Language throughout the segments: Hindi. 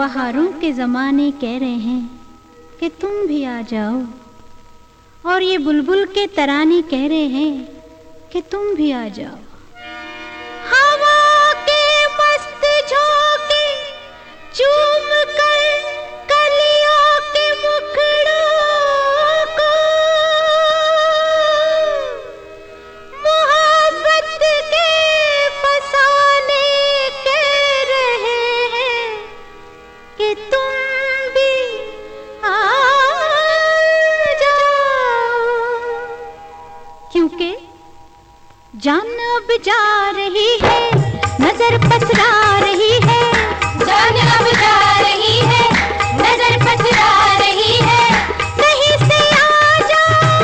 बहारों के ज़माने कह रहे हैं कि तुम भी आ जाओ, और ये बुलबुल के तराने कह रहे हैं कि तुम भी आ जाओ। हवा के मस्त झोंके चूम कर कलियों के मुखड़ों को मोहब्बत के फसाने कह रहे हैं कि तुम भी आ जाओ, क्योंकि जान अब जा रही है, नजर पसरा रही है, जान अब जा रही है, नजर पसरा रही है, कहीं से आ जाओ,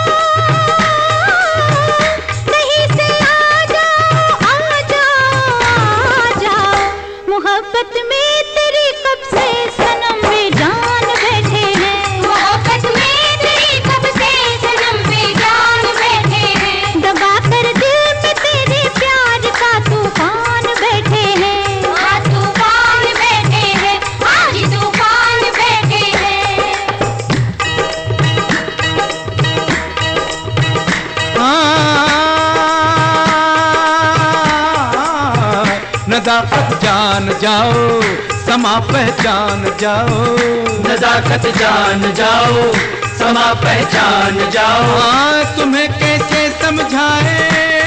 कहीं से आ जाओ, आ जाओ, आ जाओ। मोहब्बत में तेरी कब से सनम बेजान बैठे हैं, मोहब्बत में तेरी कब से सनम बेजान बैठे हैं, दबा कर दिल में तेरे प्यार का तूफान बैठे हैं, आज तूफान बैठे हैं, आज तूफान बैठे हैं। नज़ाकत जान जाओ, समा पहचान जाओ, नज़ाकत जान जाओ, समा पहचान जाओ। तुम्हें कैसे समझाए,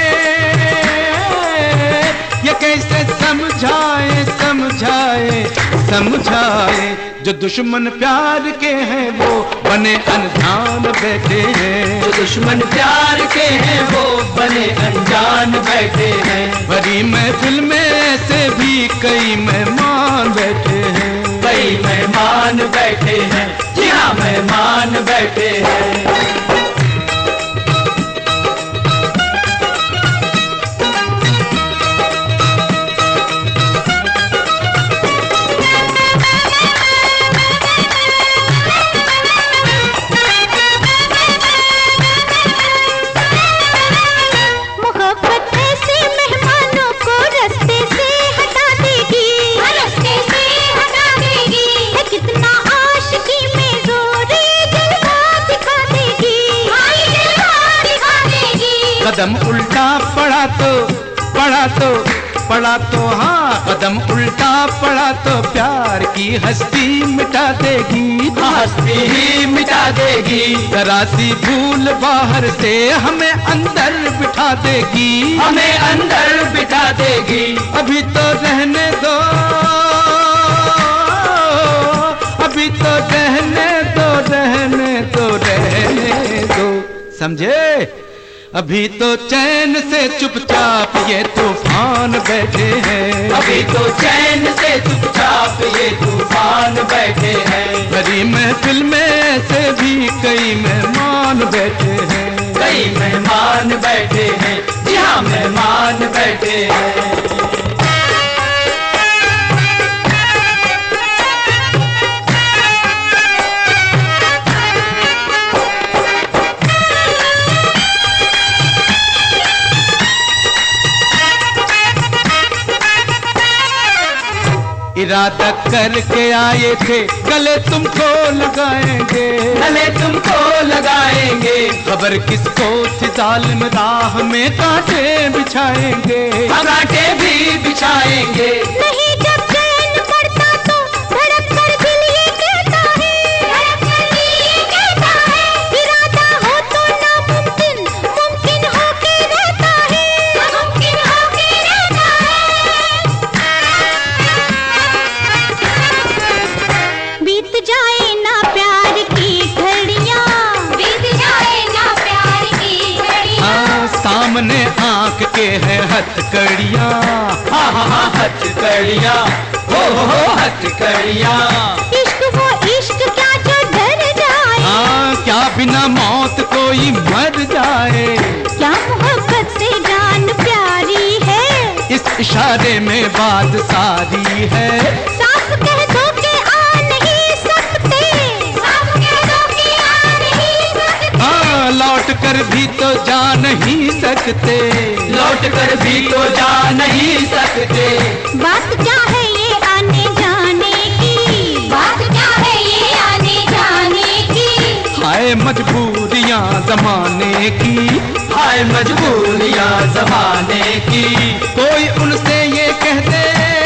ये कैसे समझाए, समझाए, समझाए। जो दुश्मन प्यार के हैं वो बने अनजान बैठे हैं, जो दुश्मन प्यार के हैं वो बने अनजान बैठे हैं। बड़ी महफिल में ऐसे भी कई मेहमान बैठे हैं, कई मेहमान बैठे हैं, जी हाँ मेहमान बैठे हैं। मोहब्बत ऐसे मेहमानों को रास्ते से हटा देगी, रास्ते से हटा देगी, है कितना आशिकी में जोर ये जलवा दिखा देगी, आई जलवा दिखा देगी। कदम उल्टा पड़ा तो पड़ा तो पड़ा तो हाँ, कदम उल्टा पड़ा तो प्यार की हस्ती मिटा देगी, हस्ती ही मिटा देगी। जरा सी भूल बाहर से हमें अंदर बिठा देगी, हमें अंदर बिठा देगी। अभी तो रहने दो, अभी तो रहने दो, रहने दो, रहने दो, समझे? अभी तो चैन से चुपचाप ये तूफान बैठे हैं, अभी तो चैन से चुपचाप ये तूफान बैठे हैं। बड़ी महफिल में ऐसे भी कई मेहमान बैठे हैं, कई मेहमान बैठे हैं, जी हाँ मेहमान बैठे हैं। इरादा करके आए थे गले तुमको लगाएंगे, गले तुमको लगाएंगे। खबर किसको थी जालिम राह में कांटे बिछाएंगे, कांटे भी बिछाएंगे। नहीं जब चैन पड़ता तो धड़क कर दिल ये कहता है, धड़क कर दिल ये कहता है, इरादा हो तो नामुमकिन मुमकिन होके रहता है, नामुमकिन होके रहता है। बीत जाए ना प्यार की घड़ियां, बीत जाए ना प्यार की घड़ियां, हाँ सामने आंख के है हथकड़ियां, हाँ हाँ हाँ हथकड़ियाँ, हो हथकड़ियाँ। इश्क वो इश्क क्या जो डर जाए, हाँ क्या बिना मौत कोई मर जाए, क्या मोहब्बत से जान प्यारी है, इस इशारे में बात सारी है। साफ कह दो कि आ नहीं सकते, साफ कह दो कि आ नहीं सकते, हाँ लौट कर भी तो जा नहीं सकते, लौट कर भी तो जा नहीं सकते। बात क्या है ये आने जाने की, हाय मजबूरियां जमाने की, हाय मजबूरियां जमाने की। कोई उनसे ये कह दे,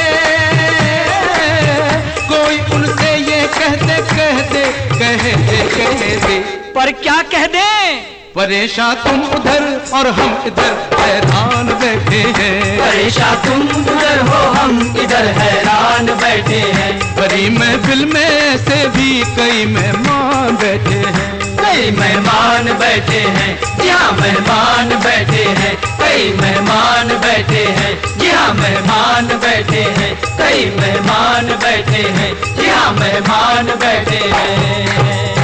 कोई उनसे ये कह दे, कह दे, कह दे, कह दे। पर क्या कह दें? परेशान तुम उधर और हम इधर हैरान बैठे हैं। परेशान तुम उधर हो, हम इधर हैरान बैठे हैं। बड़ी महफिल में से भी कई मेहमान बैठे हैं। कई मेहमान बैठे हैं, जी हाँ मेहमान बैठे हैं। कई मेहमान बैठे हैं, जी हाँ मेहमान बैठे हैं। कई मेहमान बैठे हैं, जी हाँ मेहमान बैठे हैं।